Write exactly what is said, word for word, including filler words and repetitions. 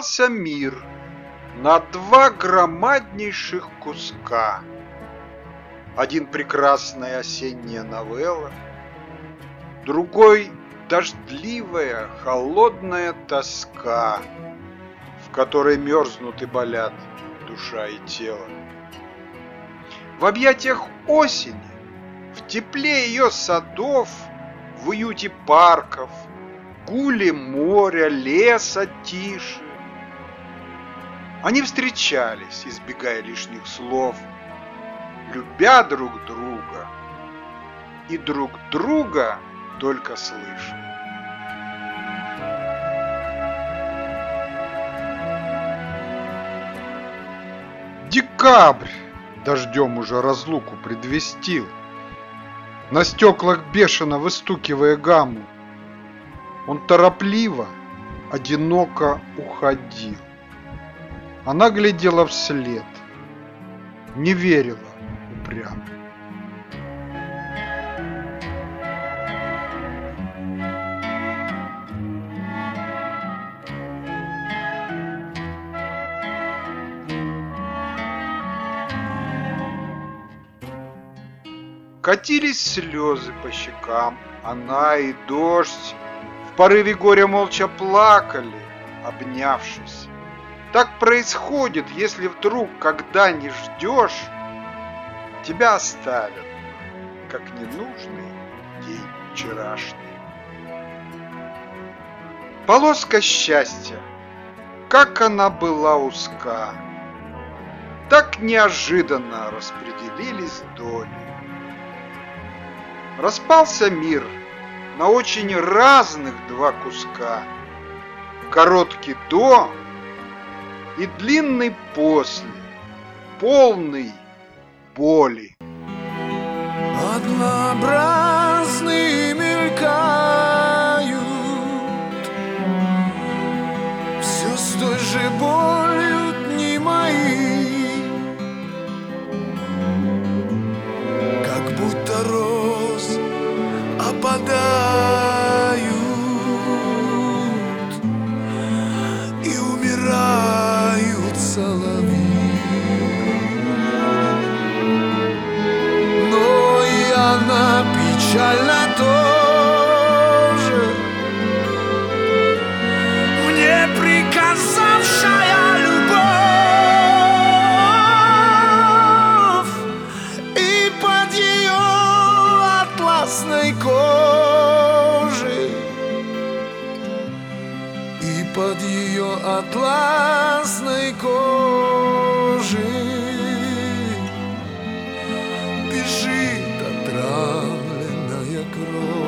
распался мир на два громаднейших куска. Один прекрасная осенняя новелла, другой дождливая, холодная тоска, в которой мерзнут и болят душа и тело. В объятиях осени, в тепле ее садов, в уюте парков, гуле моря, леса тиши, они встречались, избегая лишних слов, любя друг друга и друг друга только слыша. Декабрь дождем уже разлуку предвестил, на стеклах бешено выстукивая гамму. Он торопливо, одиноко уходил. Она глядела вслед, не верила упрямо. Катились слезы по щекам, она и дождь в порыве горя молча плакали, обнявшись. Так происходит, если вдруг, когда не ждешь, тебя оставят, как ненужный день вчерашний. Полоска счастья, как она была узка, так неожиданно распределились доли. Распался мир на очень разных два куска, короткий до и длинный после, полный боли. Однообразные мелькают, все с той же болью дни мои, как будто роз опадают и умирают соловьи. Но и она печальна тоже, мне приказавшая любовь, и под ее атласной кожей, и под ее атласной кожей бежит отравленная кровь.